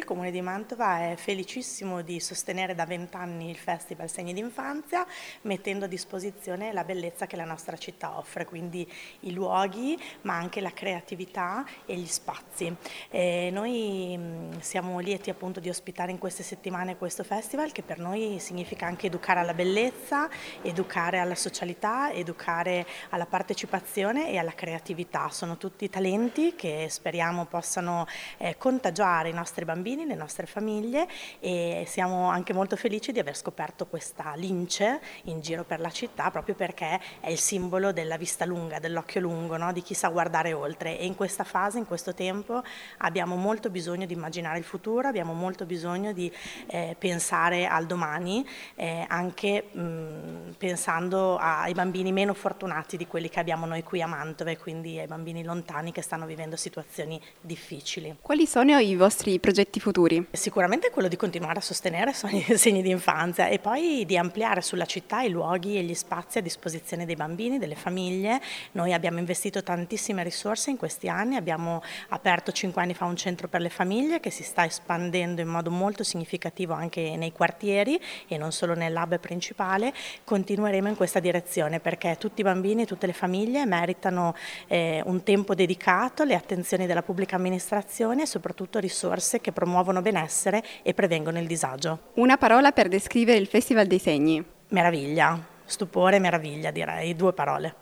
Comune di Mantova è felicissimo di sostenere da 20 anni il Festival Segni d'infanzia, mettendo a disposizione la bellezza che la nostra città offre, quindi i luoghi, ma anche la creatività e gli spazi. Noi siamo lieti appunto di ospitare in queste settimane questo festival, che per noi significa anche educare alla bellezza, educare alla socialità, educare alla partecipazione e alla creatività. Sono tutti talenti che speriamo possano contagiare i nostri bambini, le nostre famiglie, e siamo anche molto felici di aver scoperto questa lince in giro per la città, proprio perché è il simbolo della vista lunga, dell'occhio lungo, no? Di chi sa guardare oltre, e in questa fase, in questo tempo, abbiamo molto bisogno di immaginare il futuro, abbiamo molto bisogno di pensare al domani, anche pensando ai bambini meno fortunati di quelli che abbiamo noi qui a Mantova, e quindi ai bambini lontani che stanno vivendo situazioni difficili. Quali sono i vostri progetti futuri? Sicuramente quello di continuare a sostenere Segni d'infanzia e poi di ampliare sulla città i luoghi e gli spazi a disposizione dei bambini, delle famiglie. Noi abbiamo investito tantissime risorse in questi anni, abbiamo aperto 5 anni fa un centro per le famiglie che si sta espandendo in modo molto significativo anche nei quartieri e non solo nell'hub principale. Continueremo in questa direzione perché tutti i bambini e tutte le famiglie meritano un tempo dedicato, le attenzioni della pubblica amministrazione e soprattutto risorse che promuovono benessere e prevengono il disagio. Una parola per descrivere il Festival dei Segni. Meraviglia, stupore e meraviglia direi, 2 parole.